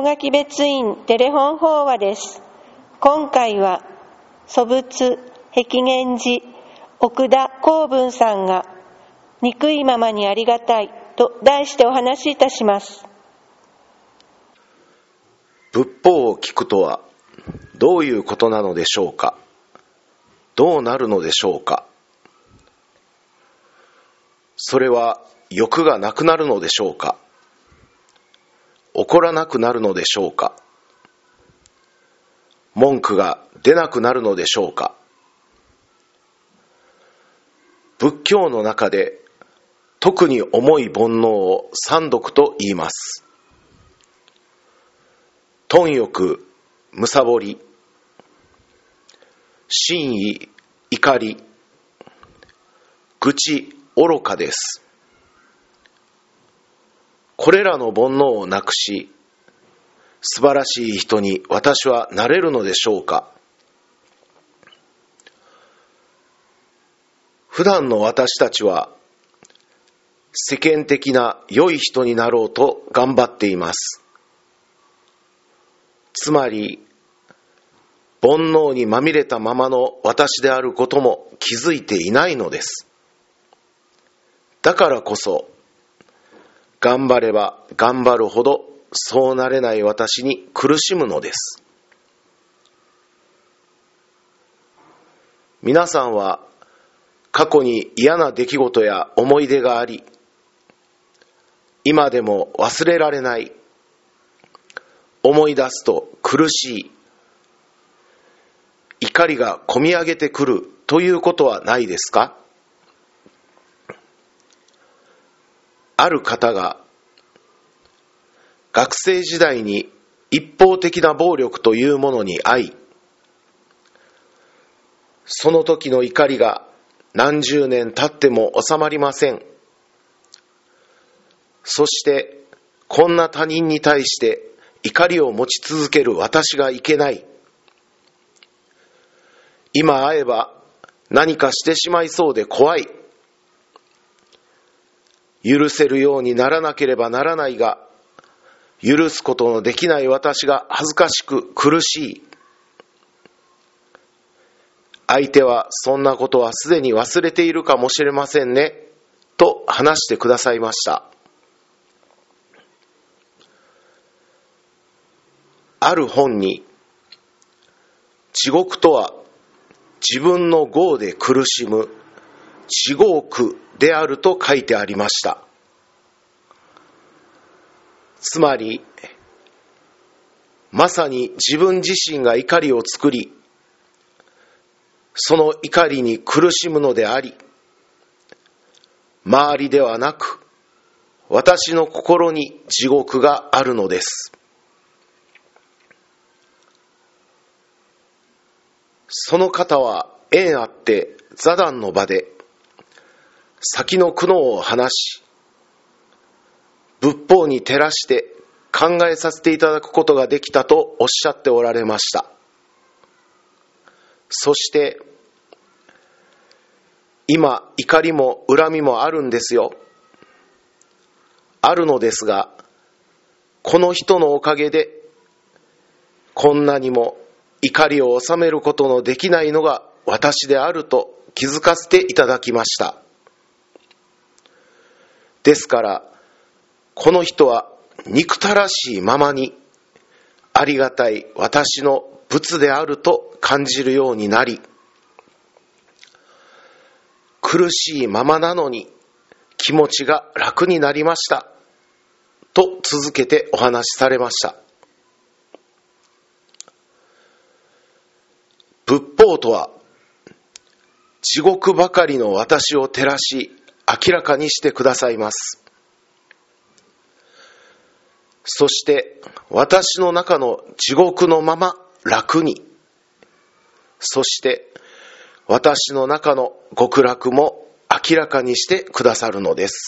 大垣別院テレフォン法話です。今回は祖仏碧源寺奥田光文さんが憎いままにありがたいと題してお話しいたします。 仏法を聞くとはどういうことなのでしょうか。どうなるのでしょうか。それは欲がなくなるのでしょうか。怒らなくなるのでしょうか。文句が出なくなるのでしょうか。仏教の中で特に重い煩悩を三毒と言います。貪欲、貪り、心意、怒り、愚痴、愚かです。これらの煩悩をなくし、素晴らしい人に私はなれるのでしょうか。普段の私たちは世間的な良い人になろうと頑張っています。つまり煩悩にまみれたままの私であることも気づいていないのです。だからこそ頑張れば頑張るほどそうなれない私に苦しむのです。皆さんは過去に嫌な出来事や思い出があり、今でも忘れられない、思い出すと苦しい、怒りがこみ上げてくるということはないですか？ある方が学生時代に一方的な暴力というものに遭い、その時の怒りが何十年経っても収まりません。そしてこんな他人に対して怒りを持ち続ける私がいけない。今会えば何かしてしまいそうで怖い。許せるようにならなければならないが、許すことのできない私が恥ずかしく苦しい。相手はそんなことはすでに忘れているかもしれませんね、と話してくださいました。ある本に、地獄とは自分の業で苦しむ地獄であると書いてありました。つまり、まさに自分自身が怒りを作り、その怒りに苦しむのであり、周りではなく、私の心に地獄があるのです。その方は縁あって座談の場で先の苦悩を話し、仏法に照らして考えさせていただくことができたとおっしゃっておられました。そして今怒りも恨みもあるんですよ。あるのですが、この人のおかげでこんなにも怒りを収めることのできないのが私であると気づかせていただきました。ですからこの人は憎たらしいままにありがたい私の仏であると感じるようになり、苦しいままなのに気持ちが楽になりましたと続けてお話しされました。仏法とは地獄ばかりの私を照らし明らかにしてくださいます。そして私の中の地獄のまま楽に、そして私の中の極楽も明らかにしてくださるのです。